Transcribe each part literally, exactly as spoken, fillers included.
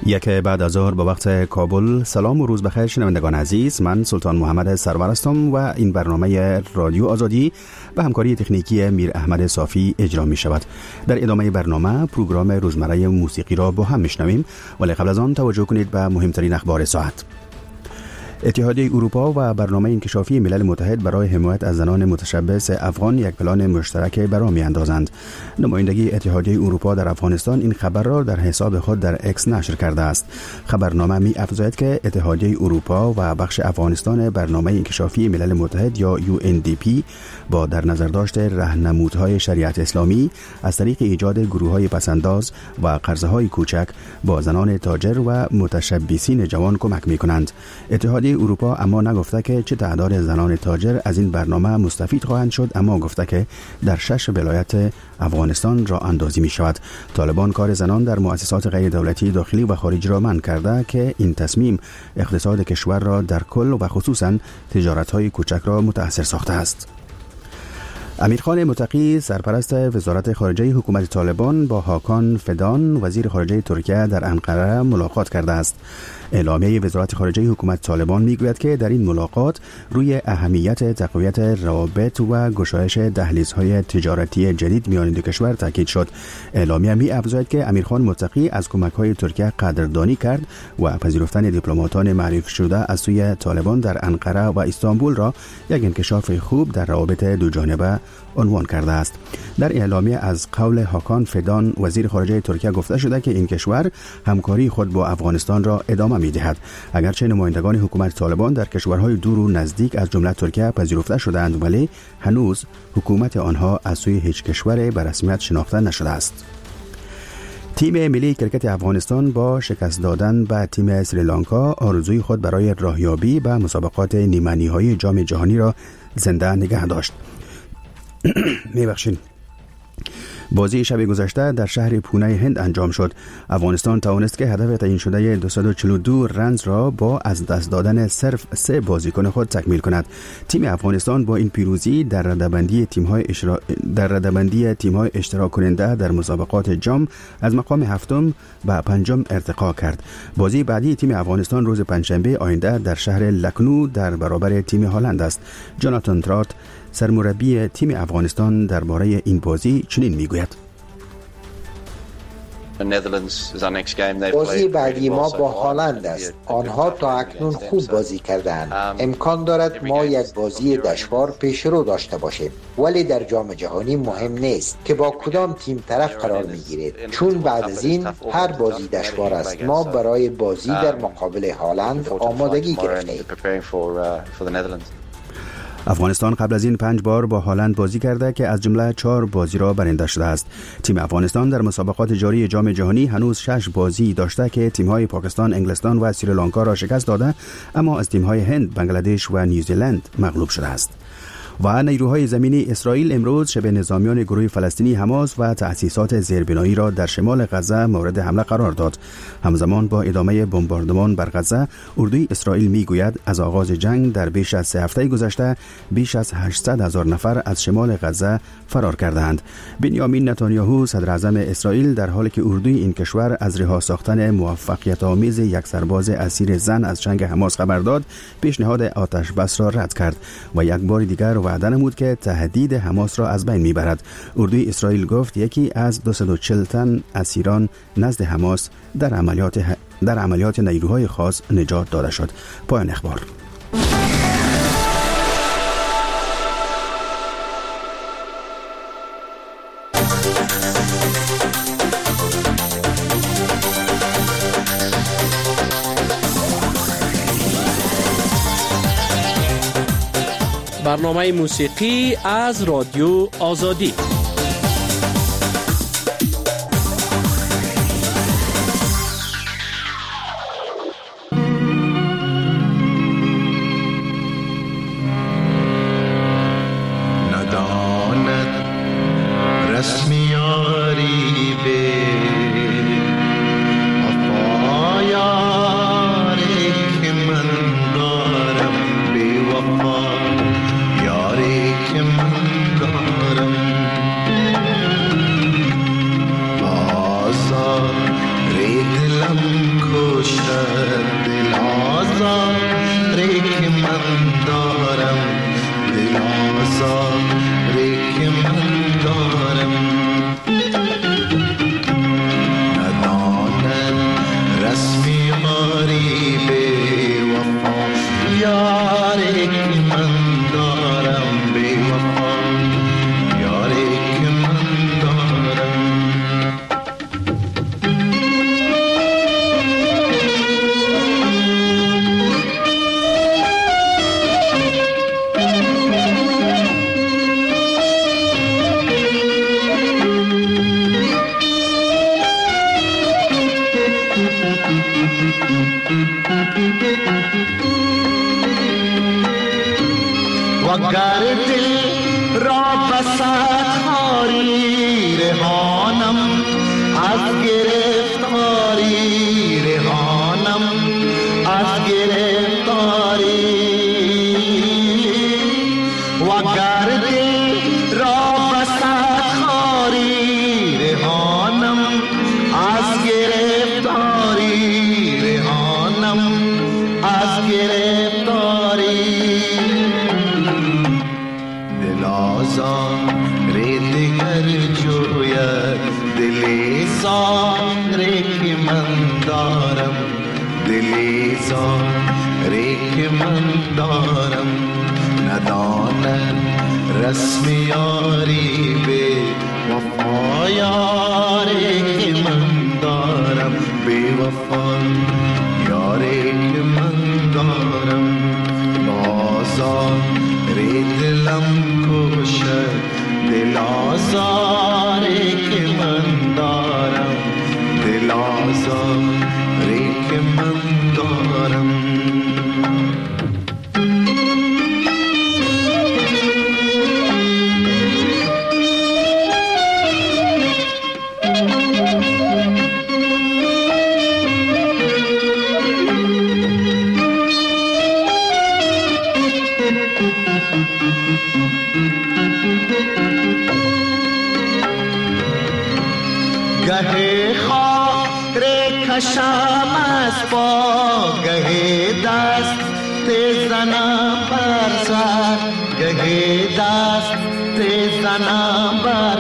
یک بعد از ظهر به وقت کابل. سلام و روز بخیر شنوندگان عزیز، من سلطان محمد سرور هستم و این برنامه رادیو آزادی به همکاری تکنیکی میر احمد صافی اجرا می شود. در ادامه برنامه پروگرام روزمره موسیقی را با هم میشنویم، ولی قبل از آن توجه کنید به مهمترین اخبار ساعت. اتحادیه اروپا و برنامه انکشافی ملل متحد برای حمایت از زنان متشبث افغان یک پلان مشترک برآ می‌اندازند. نمایندگی اتحادیه اروپا در افغانستان این خبر را در حساب خود در اکس نشر کرده است. خبرنامه می‌افزاید که اتحادیه اروپا و بخش افغانستان برنامه انکشافی ملل متحد یا یو ان دی پی با در نظر داشته راهنمودهای شریعت اسلامی از طریق ایجاد گروه‌های پسنداز و قرضه‌های کوچک با زنان تاجر و متشبثین جوان کمک می‌کنند. اتحادیه اروپا اما نگفته که چه تعداد زنان تاجر از این برنامه مستفید خواهند شد، اما گفته که در شش ولایت افغانستان راه اندازی می شود. طالبان کار زنان در مؤسسات غیر دولتی داخلی و خارجی را منع کرده که این تصمیم اقتصاد کشور را در کل و خصوصا تجارت‌های کوچک را متاثر ساخته است. امیرخان متقی سرپرست وزارت خارجه حکومت طالبان با هاکان فدان وزیر خارجه ترکیه در انقره ملاقات کرده است. اعلامیه وزارت خارجه حکومت طالبان میگوید که در این ملاقات روی اهمیت تقویت روابط و گشایش دهلیزهای تجارتی جدید میان دو کشور تاکید شد. اعلامیه می‌افزاید که امیرخان متقی از کمک‌های ترکیه قدردانی کرد و پذیرفتن دیپلماتان معرفی شده از سوی طالبان در انقره و استانبول را یک انکشاف خوب در روابط دو جانبه عنوان کرده است. در اعلامیه از قول هاکان فدان وزیر خارجه ترکیه گفته شده که این کشور همکاری خود با افغانستان را ادامه می‌دهد. اگرچه نمایندگان حکومت طالبان در کشورهای دور و نزدیک از جمله ترکیه پذیرفته شده‌اند، ولی هنوز حکومت آنها از سوی هیچ کشور به رسمیت شناخته نشده است. تیم ملی کرکت افغانستان با شکست دادن به تیم سریلانکا آرزوی خود برای راهیابی به مسابقات نیمه نهایی جام جهانی را زنده نگه داشت. میبخشید. بازی شب گذشته در شهر پونه هند انجام شد. افغانستان توانست که هدف تعیین شده دویست و چهل و دو رنز را با از دست دادن صرف سه بازیکن خود تکمیل کند. تیم افغانستان با این پیروزی در رده‌بندی تیم‌های اشتراک در رده‌بندی تیم‌های اشتراک کننده در مسابقات جام از مقام هفتم به پنجم ارتقا کرد. بازی بعدی تیم افغانستان روز پنجشنبه آینده در شهر لکنو در برابر تیم هلند است. جاناتان ترات سرمربی تیم افغانستان درباره این بازی چنین میگوید: بازی بعدی ما با هلند است. آنها تا اکنون خوب بازی کردند. امکان دارد ما یک بازی دشوار پیش رو داشته باشیم، ولی در جام جهانی مهم نیست که با کدام تیم طرف قرار میگیرید، چون بعد از این هر بازی دشوار است. ما برای بازی در مقابل هلند آمادگی گرفتیم. افغانستان قبل از این پنج بار با هلند بازی کرده که از جمله چهار بازی را برنده شده است. تیم افغانستان در مسابقات جاری جام جهانی هنوز شش بازی داشته که تیم‌های پاکستان، انگلستان و سریلانکا را شکست داده، اما از تیم‌های هند، بنگلادش و نیوزیلند مغلوب شده است. و نیروهای زمینی اسرائیل امروز شب نظامیان گروه فلسطینی حماس و تأسیسات زیربنایی را در شمال غزه مورد حمله قرار داد. همزمان با ادامه بمباردمان بر غزه، اردوی اسرائیل میگوید از آغاز جنگ در بیش از سه هفته گذشته بیش از هشتصد هزار نفر از شمال غزه فرار کردند. بنیامین نتانیاهو صدر اعظم اسرائیل در حالی که اردوی این کشور از رها ساختن موفقیت آمیز یک سرباز اسیر زن از چنگ حماس خبر داد، پیشنهاد آتش بس را رد کرد و یک بار دیگر وعده نمود که تهدید حماس را از بین میبرد. اردوی اسرائیل گفت یکی از دویست و چهل تن اسیران نزد حماس در عملیات در عملیات نیروهای خاص نجات داده شد. پایان اخبار. برنامه موسیقی از رادیو آزادی. نداند رسمیاری به افایاری که من دارم بی وفا، یاری که من دارم وگر دل را بسد خاری رهانم از گرفتاری رهانم از گرفتاری وگر دل را بسد خاری رهانم از گرفتاری رهانم از گرفتاری دل آزار دیگر جوید دل زاری که من دارم دل زاری که من دارم ندانم رسم یاری به وفا یاری که من دارم به وفا یاری که من دارم بازار دلم کشد دل آزاری که من دارم دل آزاری که من دارم گه خاک کشم از پا گه دست زنم بر سر گه دست زنم بر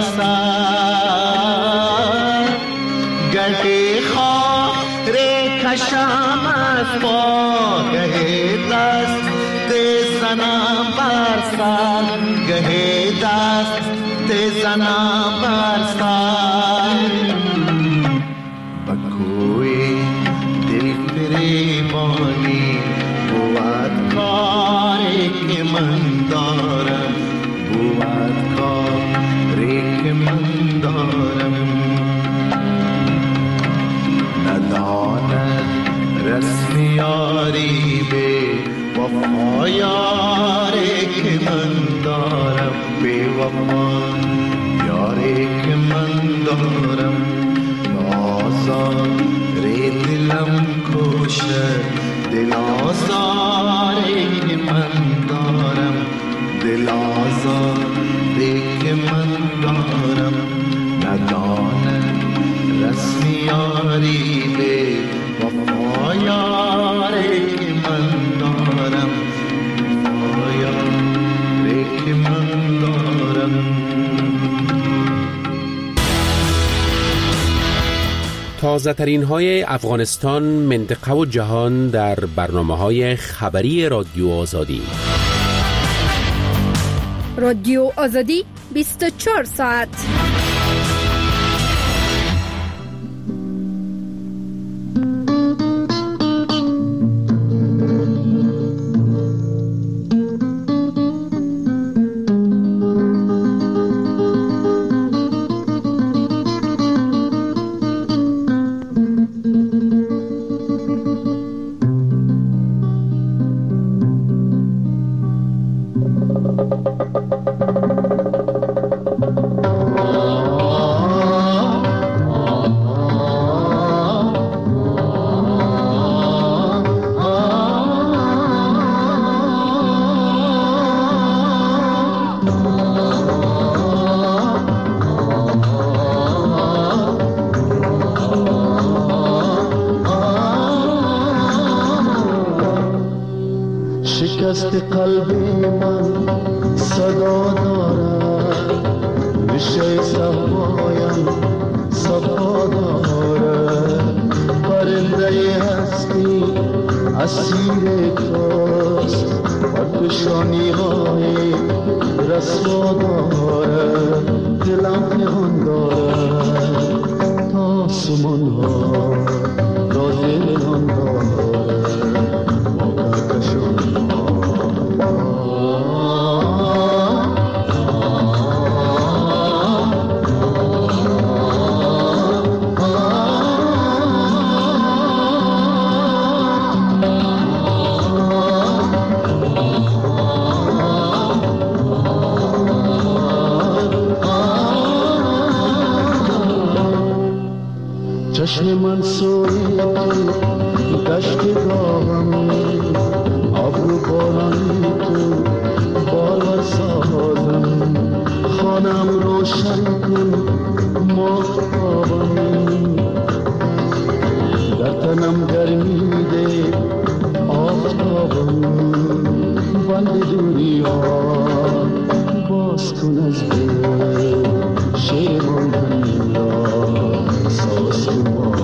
سر گه خاک کشم از پا گه دست زنم بر سر گه دست زنم بر سر بکوی دل فریبانی بود کاری که من دارم بود کاری که من دارم نداند رسم یاری به وفا یاری که من دارم به وفا یاری که من دارم آزار دلم کشد دل آزاری که من دارم دل آزاری که من دارم ندانم رسم یاری به وفا یاری که من دارم وفا یاری که من دارم. تازه ترین های افغانستان، منطقه و جهان در برنامه های خبری رادیو آزادی. رادیو آزادی بیست و چهار ساعت. شکست قلبی من صدا دارد، ریشه صفایم صفا دارد. پرنده هستی اسیر توست و پیشانی های رسوا دارد. دلم پنهان دارد تا سمان ها را دلان دارد. چشم من سوی تو دشت گاهم، ابرو بارانی تو بار سازم، خانم روشن کن ماهتابم، در تنم گرمی ده آفتابم، بند دنیا باز کن از دل شیران دنیا ساز کن.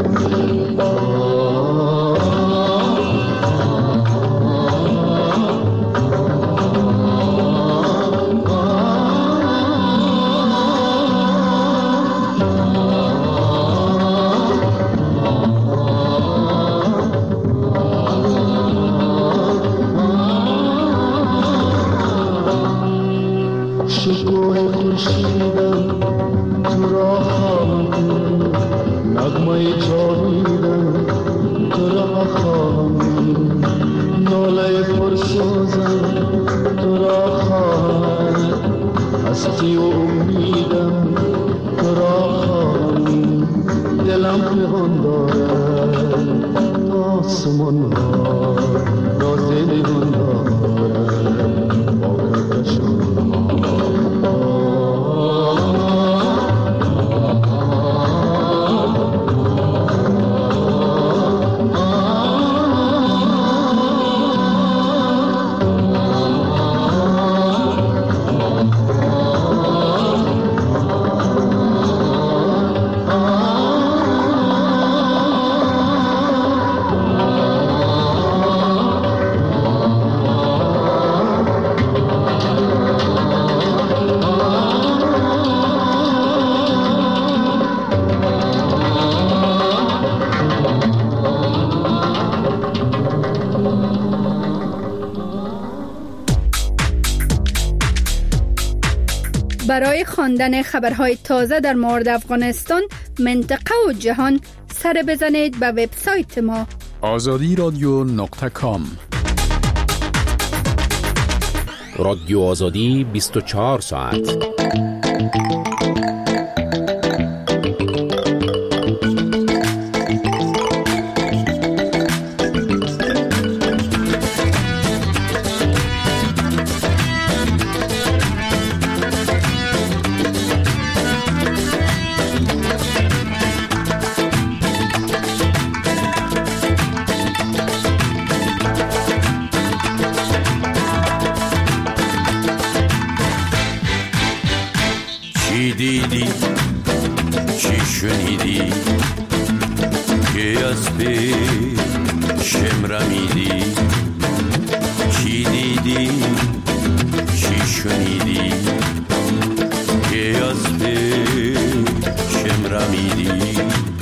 شکوه خورشیدم تو را خواهم، نغمه جاویدم تو را خواهم، ناله پرسوزم تو را خواهم، هستی و امیدم تو را خواهم، دلم پنهان دارد آسمان ها راز نهان دارد با کهکشان برای خواندن خبرهای تازه در مورد افغانستان، منطقه و جهان سر بزنید به وبسایت ما آزادی رادیو نقطه کام. رادیو آزادی بیست و چهار ساعت. چی دیدی چی شنیدی که از پیشم رمیدی؟ چی دیدی چی شنیدی که از پیشم رمیدی؟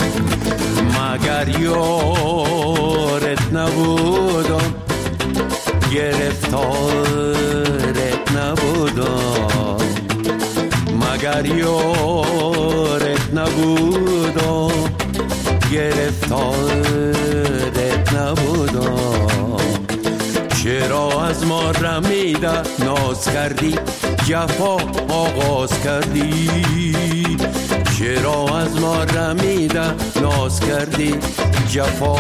مگر یارت نبودم گرفتارت نبودم، مگر یارت نبودم گرفتارت نبودم. چرا از ما رمیده ناز کردی جفا آغاز کردی؟ چرا از ما رمیده ناز کردی جفا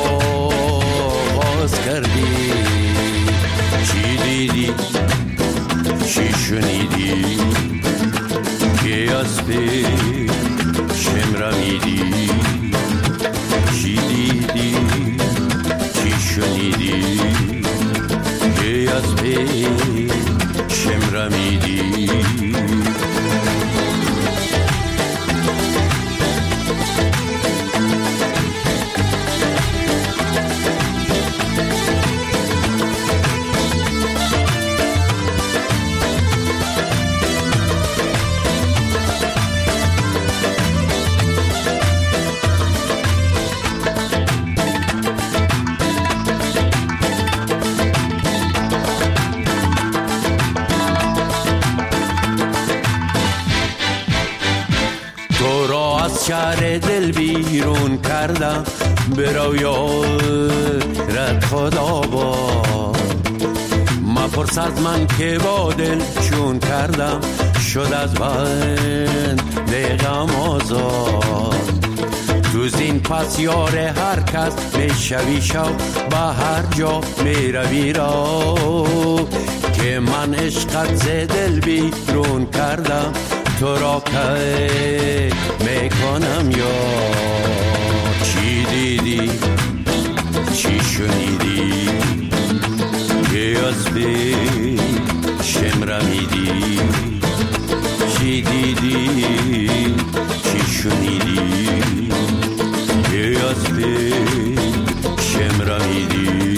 آغاز کردی؟ چی دیدی چی شنیدی که از پیشم رمیدی؟ چی دیدی چی شنیدی که از پیشم رمیدی؟ شهر دل بیرون کردم برو یارت خدا با مپرس از من که با دل چون کردم شد از بند غم آزاد. تو روزین پس یار هر کس میشوی شو به هر جا میروی را که من عشقت ز دل بیرون کردم تو را که میکنم یا چی دیدی چی شنیدی که از بی شمرمیدی چی دیدی چی شنیدی که از بی شمرمیدی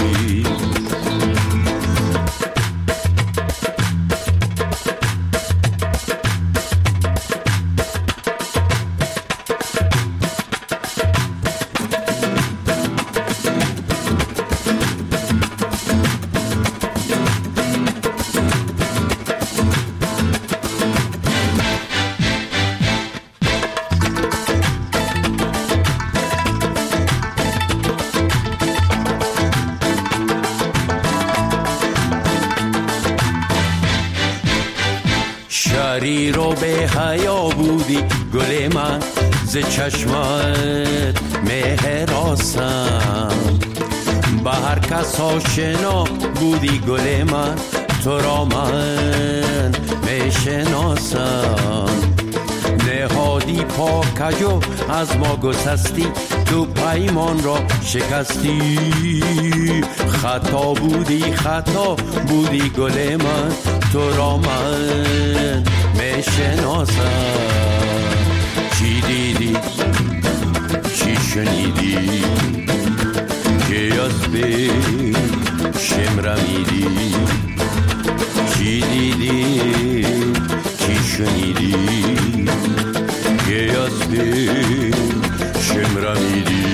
شریر و به حیا بودی گل من ز چشمت مهراسم به هر کس آشنا بودی گل من تو را من میشناسم نهادی پاکجو از ما گسستی تو پیمان را شکستی خطا بودی خطا بودی گل من تو را من میشناسم چی دیدی چی شنیدی که از بی شمرمیدی چی دیدی چی شنیدی که از بی شمرمیدی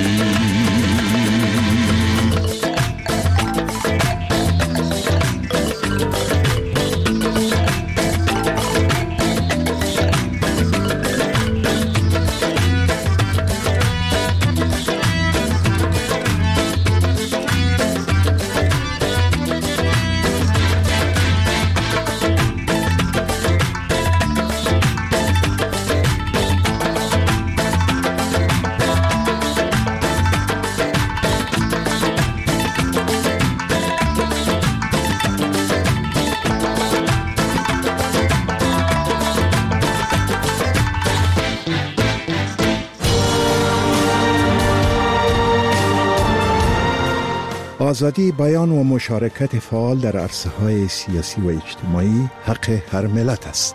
آزادی بیان و مشارکت فعال در عرصه‌های سیاسی و اجتماعی حق هر ملت است.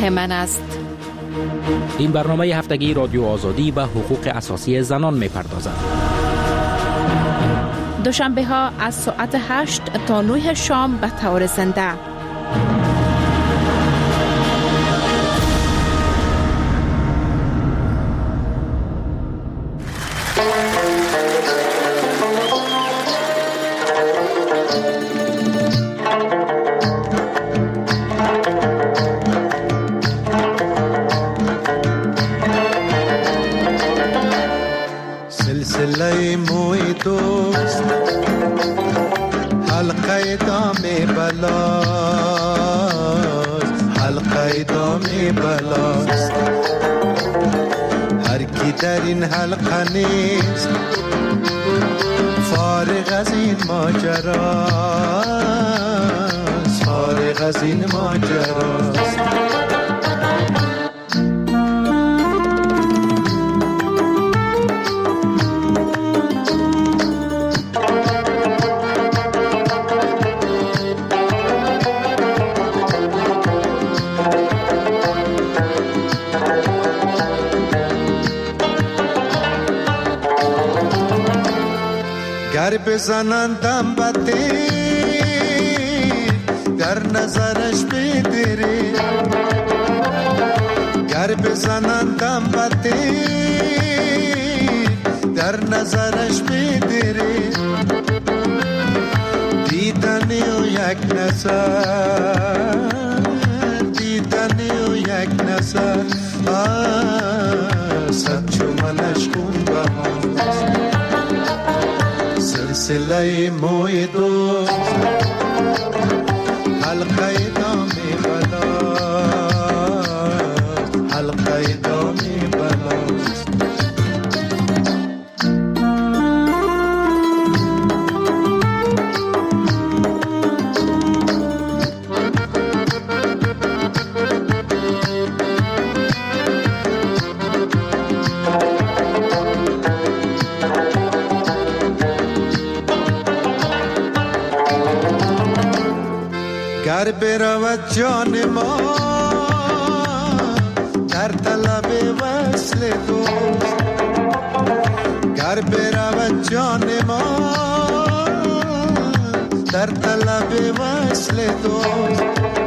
حق من است. این برنامه هفتگی رادیو آزادی به حقوق اساسی زنان می‌پردازد. دوشنبه ها از ساعت هشت تا نه شام به طور زنده. سلسله موی دوست حلقه دام بلاست، حلقه دام بلاست. هر کی در این حلقه نیست فارغ از این ماجراست، فارغ از این ماجراست. گر بزنندم بطی در نظرش بدری، گر بزنندم بطی در نظرش بدری. دیدنی و یک نظر، دیدنی و یک نظر، صد چو منش خون بهاست. سلسله موی دوست حلقه دام بلاست، حلقه دام بلاست. گر برود جان ما در طلب وصل دوست، گر برود جان ما در طلب وصل دوست.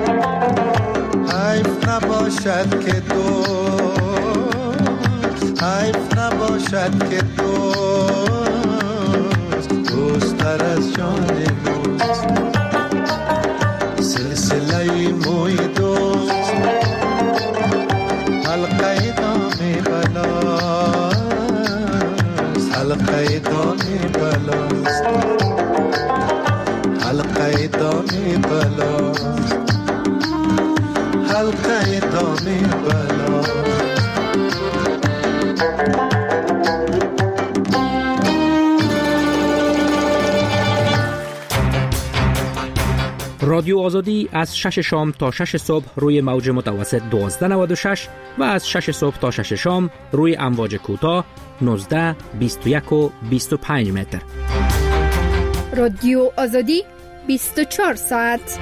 حیف نباشد که دوست، حیف نباشد که دوست دوست تر از جان دوست. سلسله موی دوست حلقه دام بلاست، حلقه دام بلاست، حلقه دام بلاست، حلقه دام بلاست. رادیو آزادی از شش شام تا شش صبح روی موج متوسط دوازده نود و شش و از شش صبح تا شش شام روی امواج کوتاه نوزده، بیست و یک و بیست و پنج متر. رادیو آزادی بیست و چهار ساعت.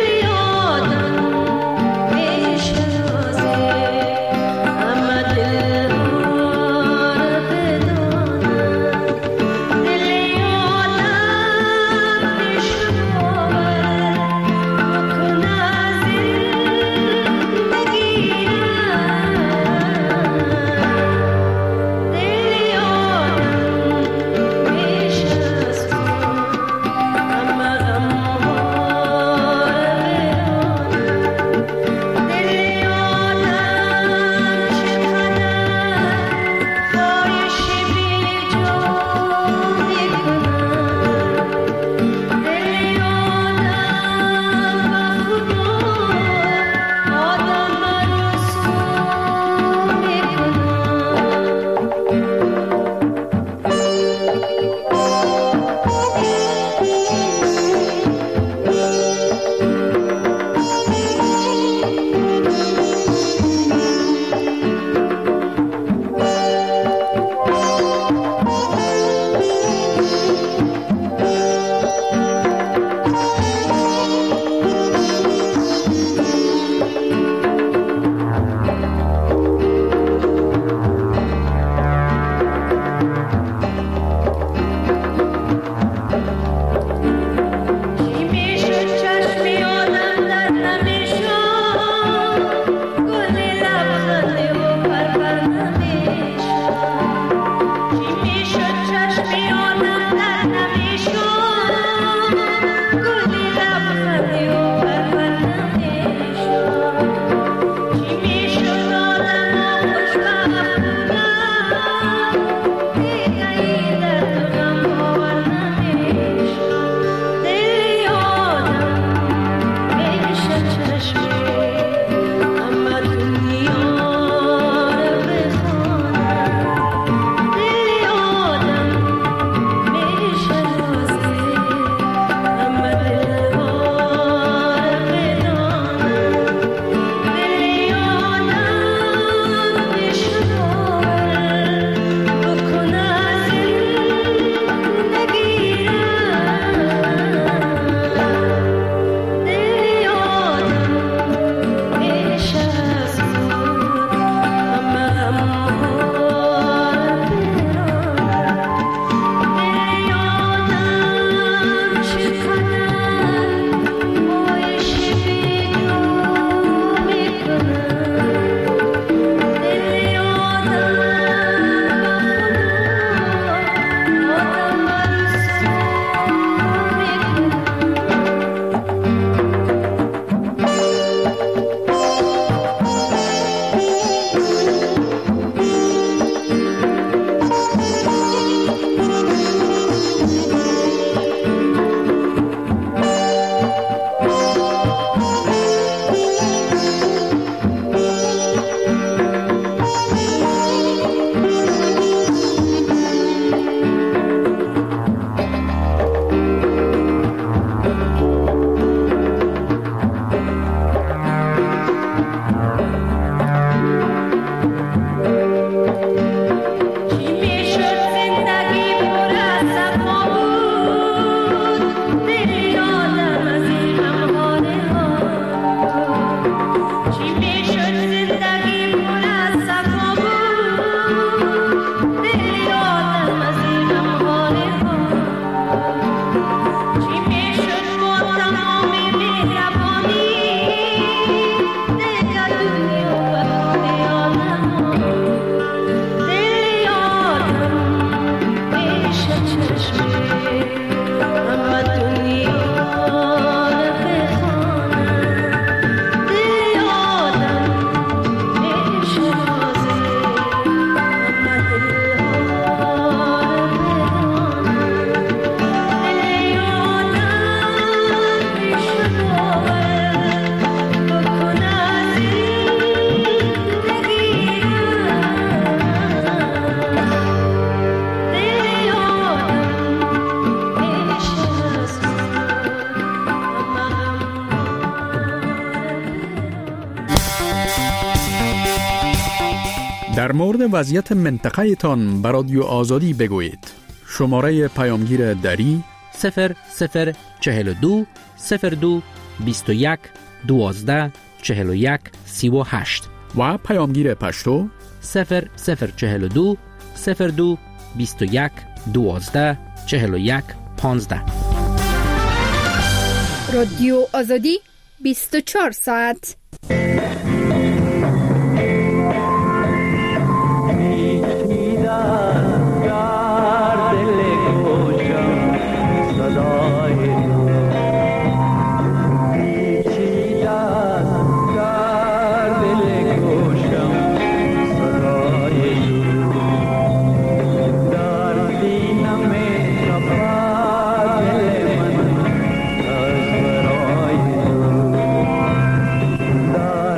दिल در مورد وضعیت منطقه تان بر رادیو آزادی بگویید. شماره پیامگیر دری صفر صفر چهل و دو صفر دو بیست و یک دوازده چهل و یک سی و هشت و پیامگیر پشتو صفر صفر چهل و دو صفر دو بیست و یک دوازده چهل و یک پانزده. رادیو آزادی بیست و چهار ساعت. Da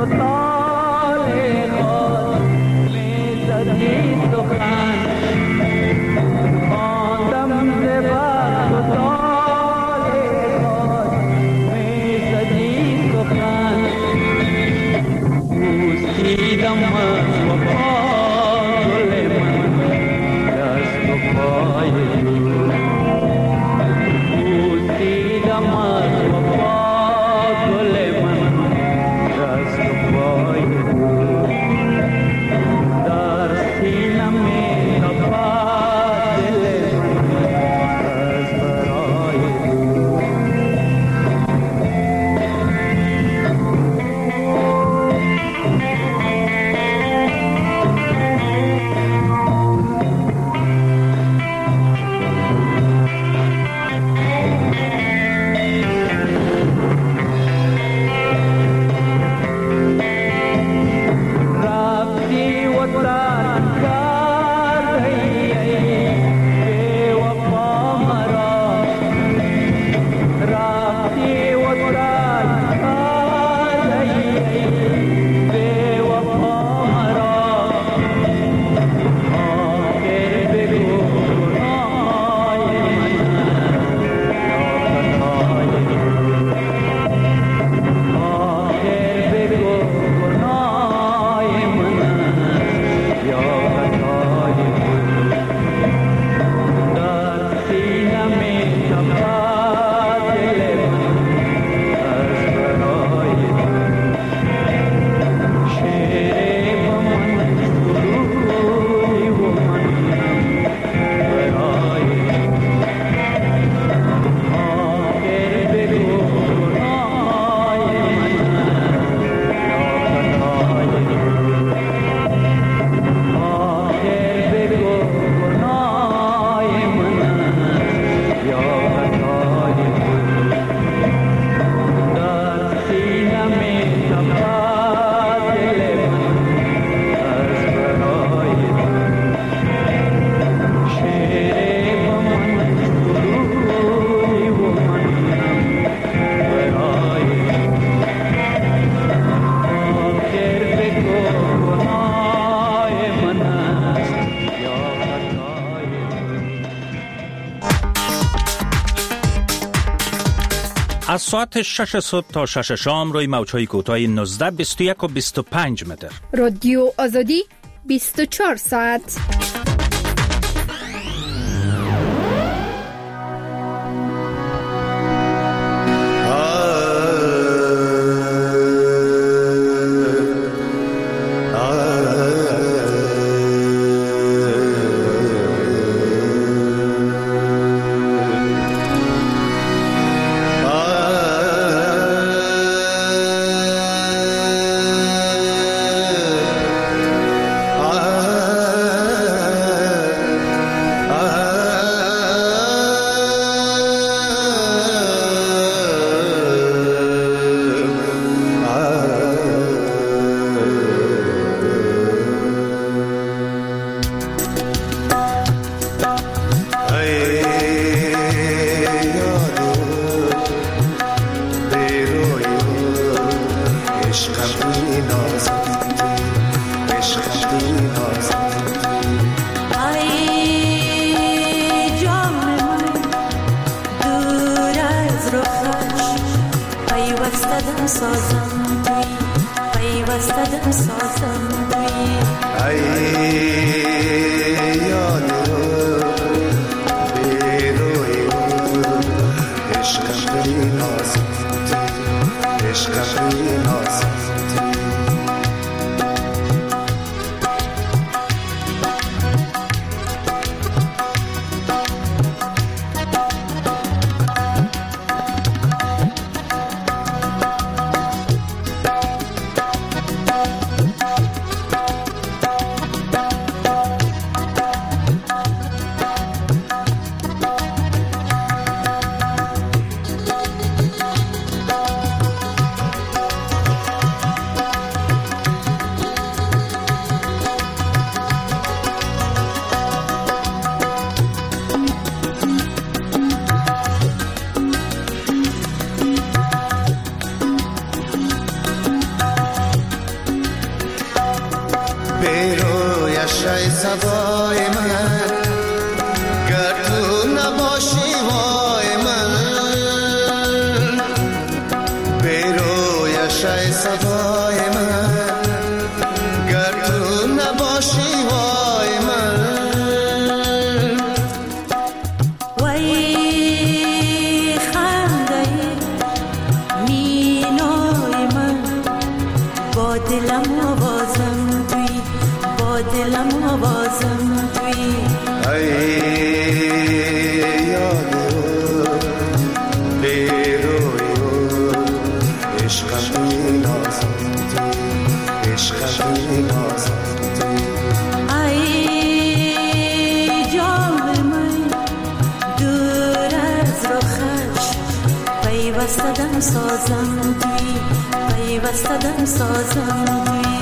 از ساعت شش صبح تا شش شام روی موج‌های کوتاه نوزده، بیست و یک و بیست و پنج متر. رادیو آزادی بیست و چهار ساعت. بیرویش ای سبای من گر تو نباشی وای من بیرویش ای سبای من گر تو نباشی وای من وای خنده مینای من با دلم آوازم توی با دلم آوازم توی ای یاد بیروی عشقم توی نازم توی عشقم توی نازم توی ای جان من دور از رخش پیوستدم سازم توی پیوستدم سازم توی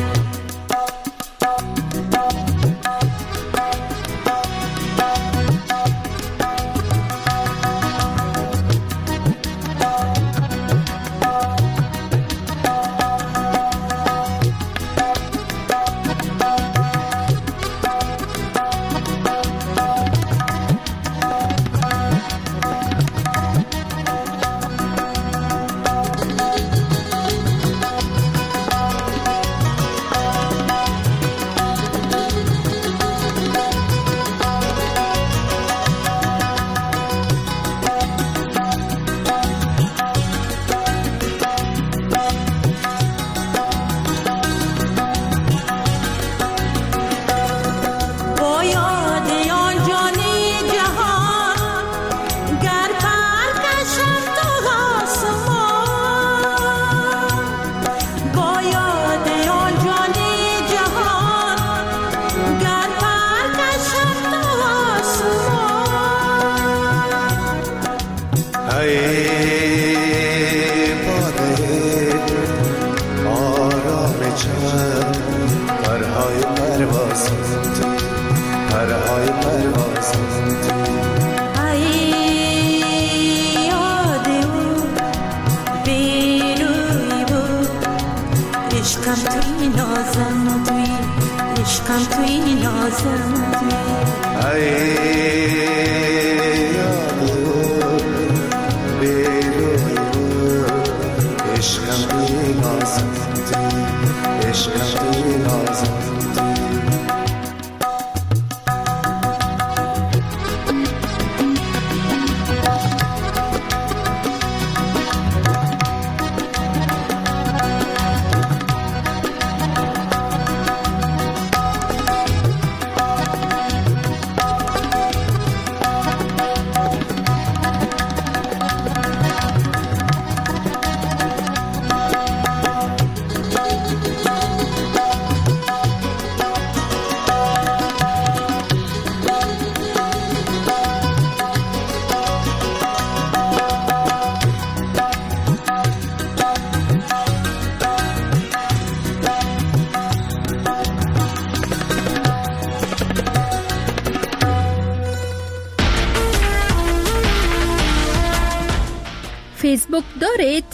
فیسبوک دارید؟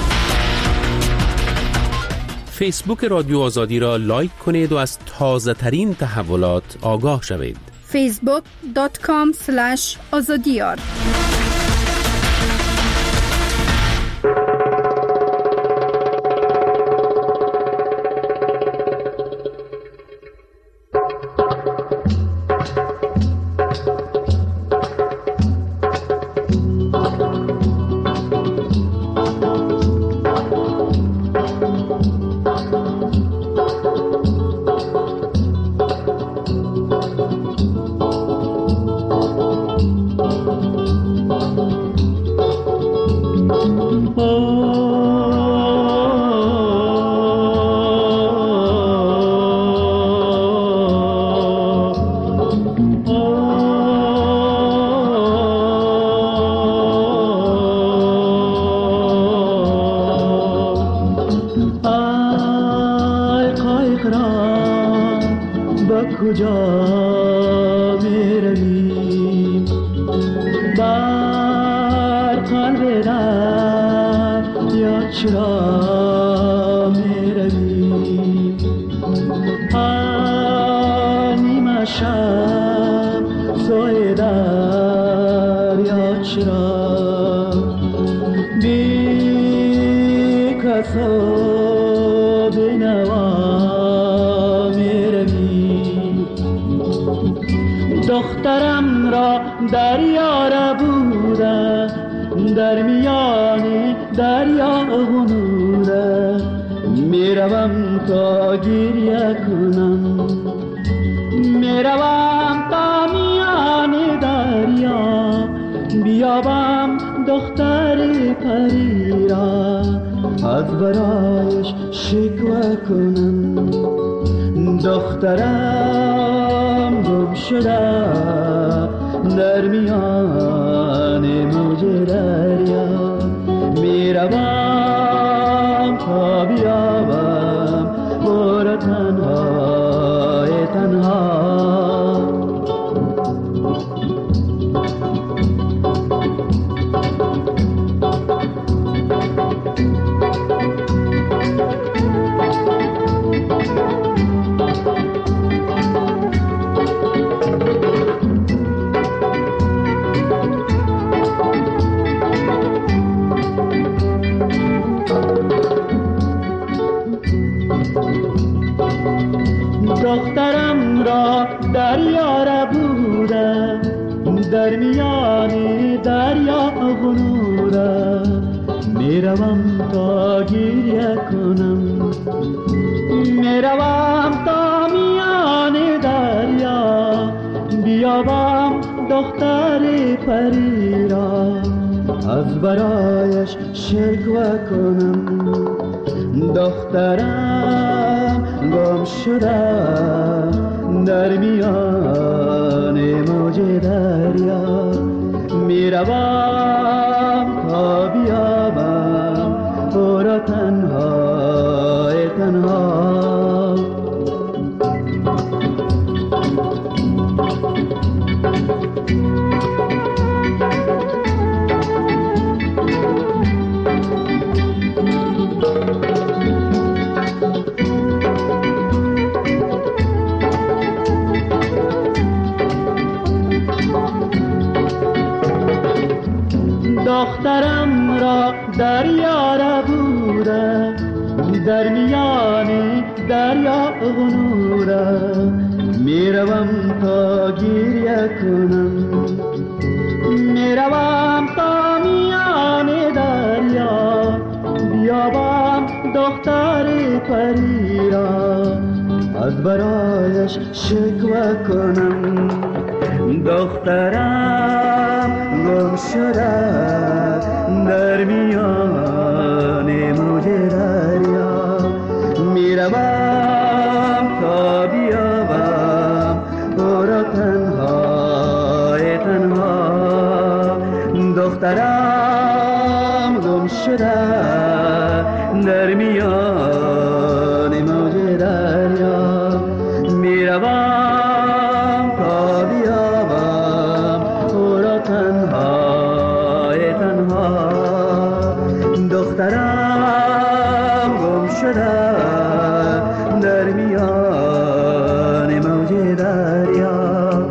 فیسبوک رادیو آزادی را لایک کنید و از تازه ترین تحولات آگاه شوید. فیسبوک دات کام اسلش آزادیار. چرا می روی باشم سوی دریا چرا بی کسا بنوا میروی دخترم را دریا را بوده در میان دریا غنوده میروم تا گریه کنم میروم تا میان دریا بیابم دختر پری را از برایش شکوه کنم دخترم گم شده در میان موج دریا میروم تا بیابم برو تنهای تنها دخترم را دریا را بوده در میان دریا غنوده میروم تا گریه کنم میروم تا میان دریا بیابم دختر پری را از برایش شکوه کنم دخترم گم شده در میان موج دریا میروم تا بیابم برو تنهای تنها دخترم را دریا را بوده در میان دریا غنوده میروم تا گریه کنم میروم تا میان دریا بیابم دختر پری را از برایش شکوه کنم دخترم گم شده در میان موج دریا میروم تا بیابم برو تنهای تنها دخترم گم شده در میان موج دریا میروم تا بیابم برو تنهای تنها دخترم گم شده در میان موج دریا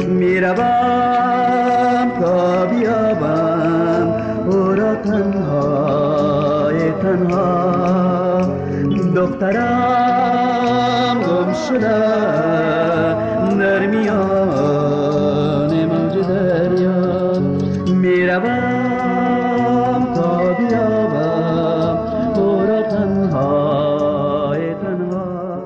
میروم تا بیابم برو تنهای تنها دخترم گم شده در میان موج دریا میروم تا بیابم برو تنهای تنها.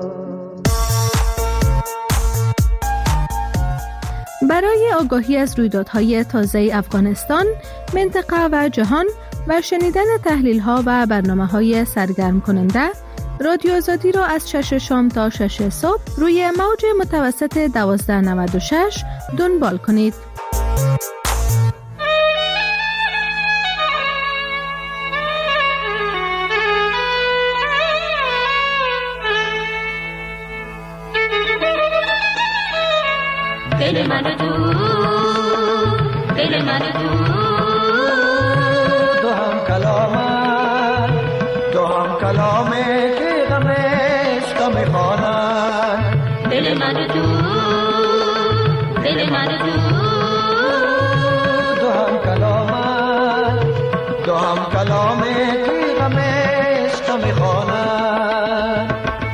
برای آگاهی از رویدادهای تازه افغانستان، منطقه و جهان و شنیدن تحلیل‌ها و برنامه‌های سرگرم کننده، رادیو آزادی را از شش شام تا شش صبح روی موج متوسط دوازده نود و شش دنبال کنید. دل من تو دل من تو دو هم کلامه دو هم کلامه که غمش غم خانه دل من تو دل من و تو دو هم کلامن دو هم کلام تیغم عشق میخوانن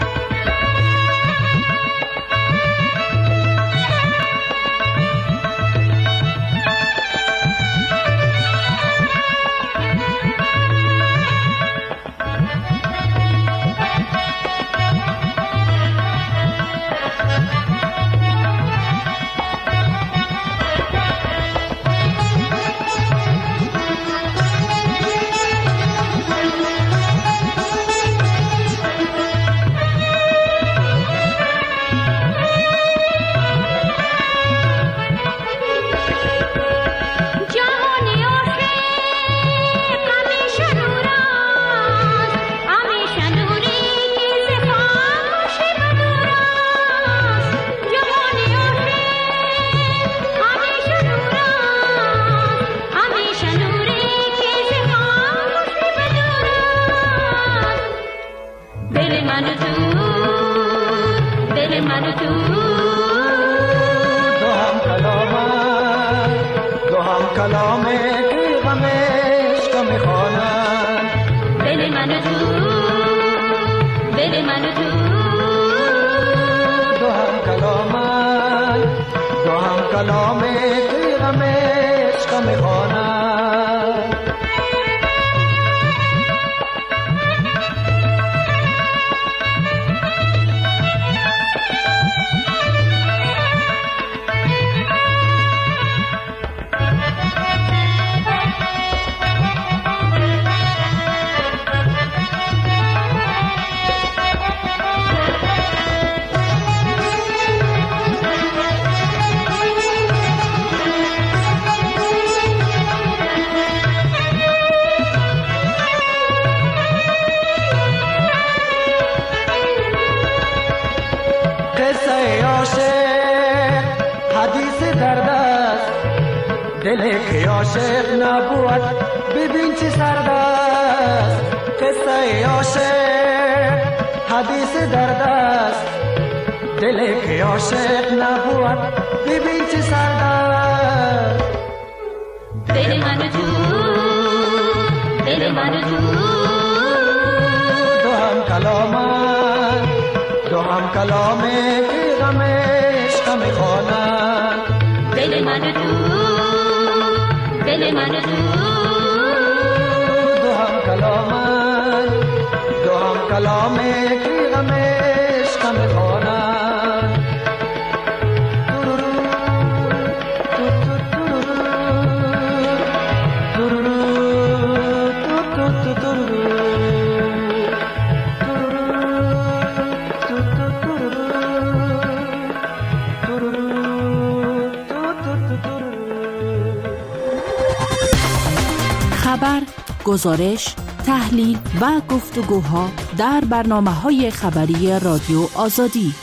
خبر، گزارش، تحلیل و گفتگوها در برنامه‌های خبری رادیو آزادی.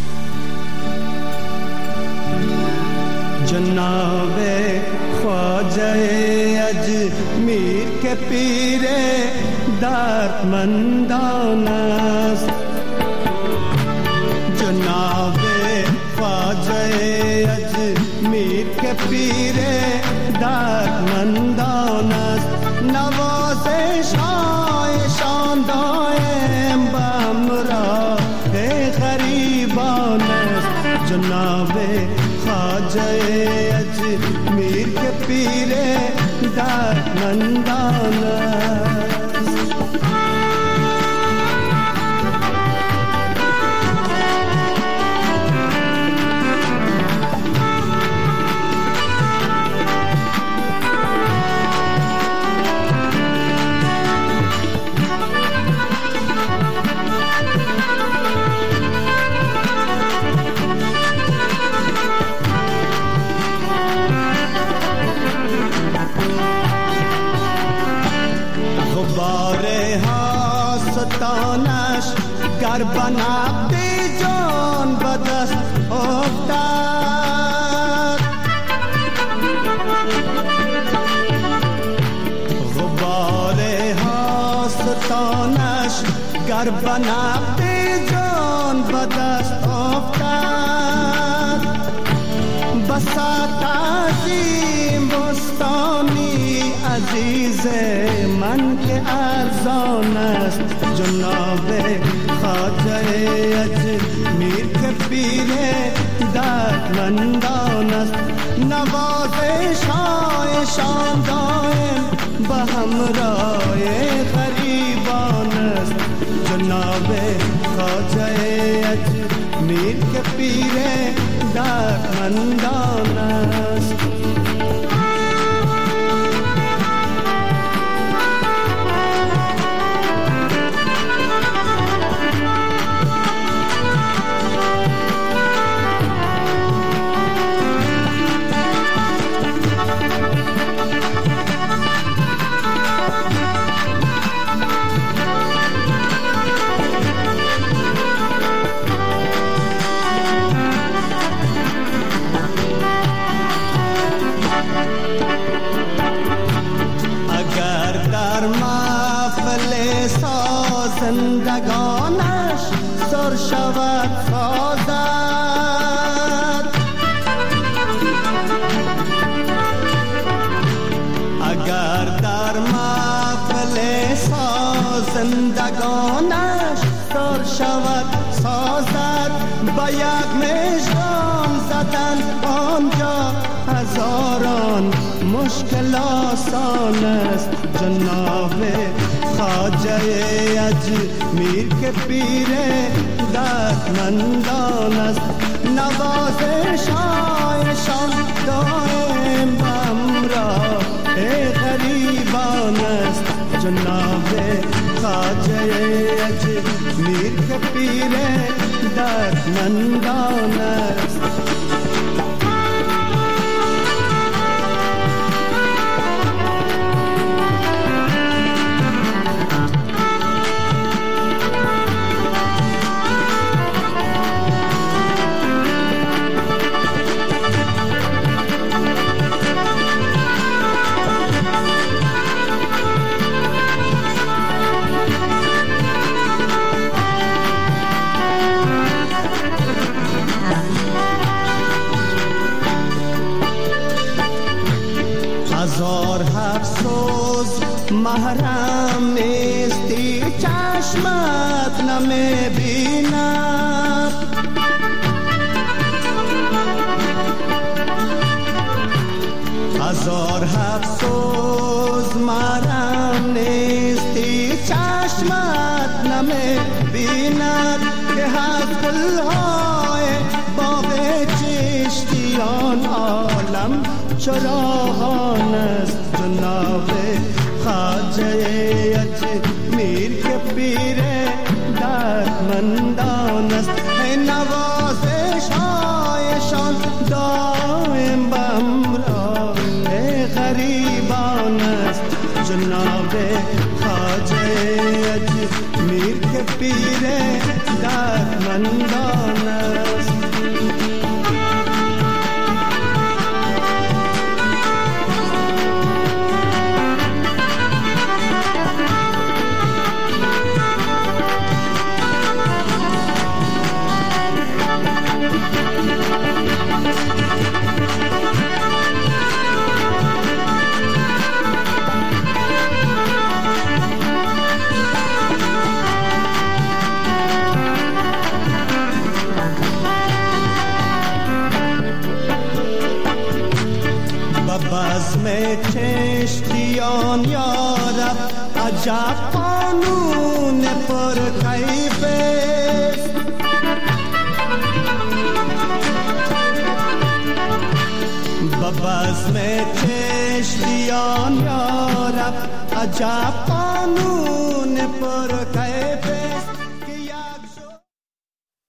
جناب خواجه اجمیر که پیر دردمندان است، جناب خواجه اجمیر که پیر دردمندان است، نوازش هایشان دائم بامراه غریبان است، جناب خواجه اجمیر که پیر دردمندان است. گر بنابی جان بدست افتاد، غبار هاستانش گر بنابی جان بدست افتاد، بسا اجمیر که پیر دردمندان است، نوازش هایشان دائم به همراه غریبان است. جناب خواجه اجمیر که پیر دردمندان است. زندگانش سر شود سازد، اگر در محفل زندگانش سر شود سازد، با یک مژگان زدن آنجا هزاران مشکل آسان است. جناب خواجه اجمیر که پیر دردمندان است، نوازش هایشان دائم به همراه غریبان است. جناب خواجه اجمیر که پیر دردمندان است. هزار افسوس محرم نیستی، چشمت نمیبیند. هزار افسوس محرم نیستی، چشمت نمیبیند که هست گلهای باغ چشتیان عالم چراغان است. جناب خواجه اجمیر که پیر دردمندان است، نوازش هایشان دائم به همراه غریبان است. جناب خواجه اجمیر که پیر دردمندان است. بزم چشتیان یارب عجب قانون پر کیف است. بزم چشتیان یارب عجب قانون پر کیف